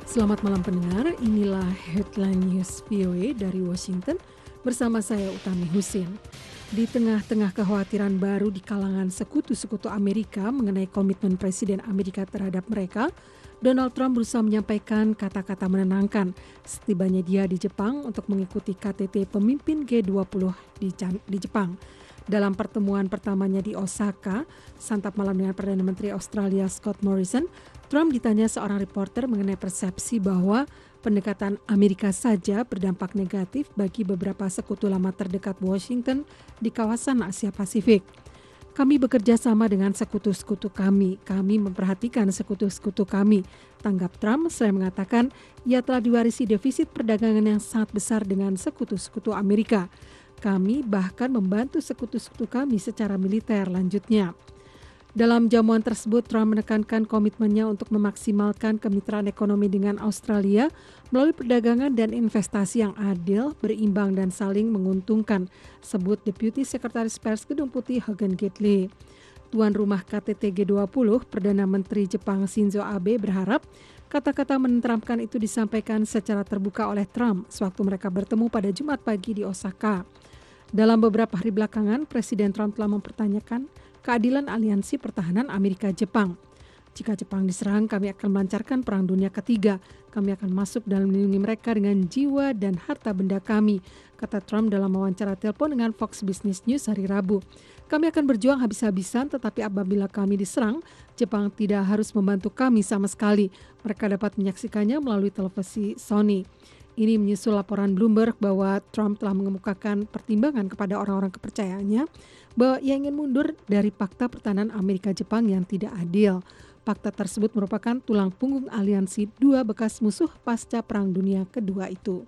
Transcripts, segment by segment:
Selamat malam pendengar, inilah Headline News VOA dari Washington bersama saya Utami Husin. Di tengah-tengah kekhawatiran baru di kalangan sekutu-sekutu Amerika mengenai komitmen Presiden Amerika terhadap mereka, Donald Trump berusaha menyampaikan kata-kata menenangkan setibanya dia di Jepang untuk mengikuti KTT pemimpin G20 di Jepang. Dalam pertemuan pertamanya di Osaka, santap malam dengan Perdana Menteri Australia Scott Morrison, Trump ditanya seorang reporter mengenai persepsi bahwa pendekatan Amerika saja berdampak negatif bagi beberapa sekutu lama terdekat Washington di kawasan Asia Pasifik. Kami bekerja sama dengan sekutu-sekutu kami memperhatikan sekutu-sekutu kami, tanggap Trump selain mengatakan ia telah diwarisi defisit perdagangan yang sangat besar dengan sekutu-sekutu Amerika. Kami bahkan membantu sekutu-sekutu kami secara militer, lanjutnya. Dalam jamuan tersebut, Trump menekankan komitmennya untuk memaksimalkan kemitraan ekonomi dengan Australia melalui perdagangan dan investasi yang adil, berimbang, dan saling menguntungkan, sebut Deputi Sekretaris Pers Gedung Putih Hogan Gidley. Tuan rumah KTT G20, Perdana Menteri Jepang Shinzo Abe berharap kata-kata menenteramkan itu disampaikan secara terbuka oleh Trump sewaktu mereka bertemu pada Jumat pagi di Osaka. Dalam beberapa hari belakangan, Presiden Trump telah mempertanyakan keadilan aliansi pertahanan Amerika-Jepang. Jika Jepang diserang, kami akan melancarkan Perang Dunia Ketiga. Kami akan masuk dalam melindungi mereka dengan jiwa dan harta benda kami, kata Trump dalam wawancara telepon dengan Fox Business News hari Rabu. Kami akan berjuang habis-habisan, tetapi apabila kami diserang, Jepang tidak harus membantu kami sama sekali. Mereka dapat menyaksikannya melalui televisi Sony. Ini menyusul laporan Bloomberg bahwa Trump telah mengemukakan pertimbangan kepada orang-orang kepercayaannya bahwa ia ingin mundur dari Pakta Pertahanan Amerika-Jepang yang tidak adil. Pakta tersebut merupakan tulang punggung aliansi dua bekas musuh pasca Perang Dunia Kedua itu.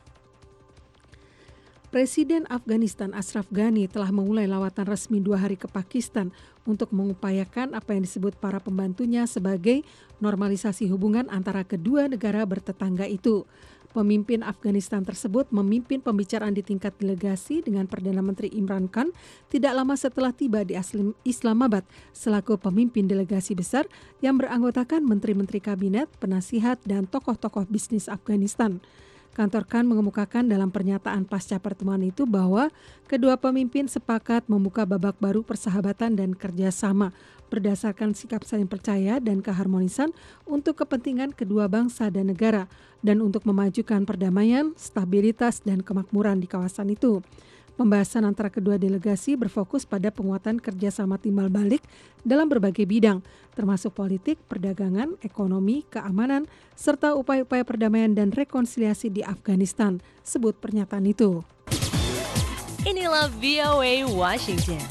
Presiden Afghanistan Ashraf Ghani telah memulai lawatan resmi 2 hari ke Pakistan untuk mengupayakan apa yang disebut para pembantunya sebagai normalisasi hubungan antara kedua negara bertetangga itu. Pemimpin Afghanistan tersebut memimpin pembicaraan di tingkat delegasi dengan Perdana Menteri Imran Khan tidak lama setelah tiba di Islamabad selaku pemimpin delegasi besar yang beranggotakan menteri-menteri kabinet, penasihat, dan tokoh-tokoh bisnis Afghanistan. Kantor Khan mengemukakan dalam pernyataan pasca pertemuan itu bahwa kedua pemimpin sepakat membuka babak baru persahabatan dan kerjasama berdasarkan sikap saling percaya dan keharmonisan untuk kepentingan kedua bangsa dan negara dan untuk memajukan perdamaian, stabilitas, dan kemakmuran di kawasan itu. Pembahasan antara kedua delegasi berfokus pada penguatan kerjasama timbal balik dalam berbagai bidang, termasuk politik, perdagangan, ekonomi, keamanan, serta upaya-upaya perdamaian dan rekonsiliasi di Afghanistan, sebut pernyataan itu. Inilah VOA Washington.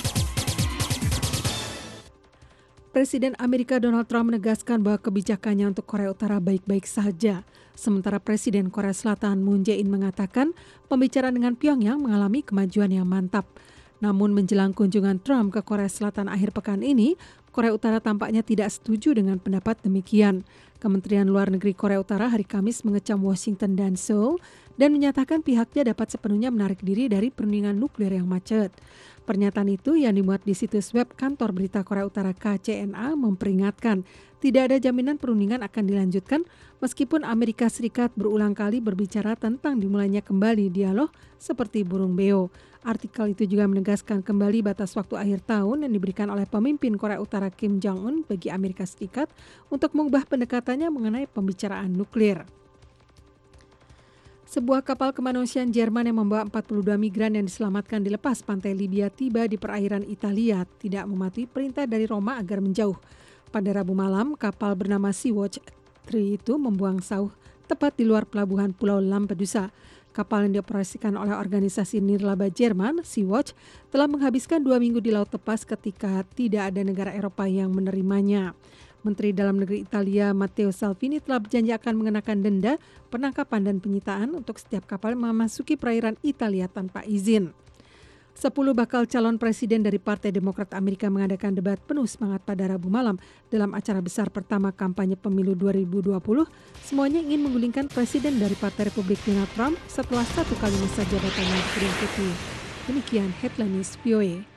Presiden Amerika Donald Trump menegaskan bahwa kebijakannya untuk Korea Utara baik-baik saja. Sementara Presiden Korea Selatan Moon Jae-in mengatakan pembicaraan dengan Pyongyang mengalami kemajuan yang mantap. Namun menjelang kunjungan Trump ke Korea Selatan akhir pekan ini, Korea Utara tampaknya tidak setuju dengan pendapat demikian. Kementerian Luar Negeri Korea Utara hari Kamis mengecam Washington dan Seoul dan menyatakan pihaknya dapat sepenuhnya menarik diri dari perundingan nuklir yang macet. Pernyataan itu yang dimuat di situs web kantor berita Korea Utara KCNA memperingatkan tidak ada jaminan perundingan akan dilanjutkan meskipun Amerika Serikat berulang kali berbicara tentang dimulainya kembali dialog seperti burung beo. Artikel itu juga menegaskan kembali batas waktu akhir tahun yang diberikan oleh pemimpin Korea Utara Kim Jong-un bagi Amerika Serikat untuk mengubah pendekatannya mengenai pembicaraan nuklir. Sebuah kapal kemanusiaan Jerman yang membawa 42 migran yang diselamatkan dilepas pantai Libya tiba di perairan Italia, tidak mematuhi perintah dari Roma agar menjauh. Pada Rabu malam, kapal bernama Sea-Watch 3 itu membuang sauh tepat di luar pelabuhan Pulau Lampedusa. Kapal yang dioperasikan oleh organisasi nirlaba Jerman, Sea-Watch, telah menghabiskan 2 minggu di Laut Lepas ketika tidak ada negara Eropa yang menerimanya. Menteri Dalam Negeri Italia Matteo Salvini telah berjanji akan mengenakan denda, penangkapan dan penyitaan untuk setiap kapal yang memasuki perairan Italia tanpa izin. 10 bakal calon presiden dari Partai Demokrat Amerika mengadakan debat penuh semangat pada Rabu malam dalam acara besar pertama kampanye pemilu 2020. Semuanya ingin menggulingkan presiden dari Partai Republik Donald Trump setelah 1 kali masa jabatannya di Gedung Putih. Demikian Headline News VOA.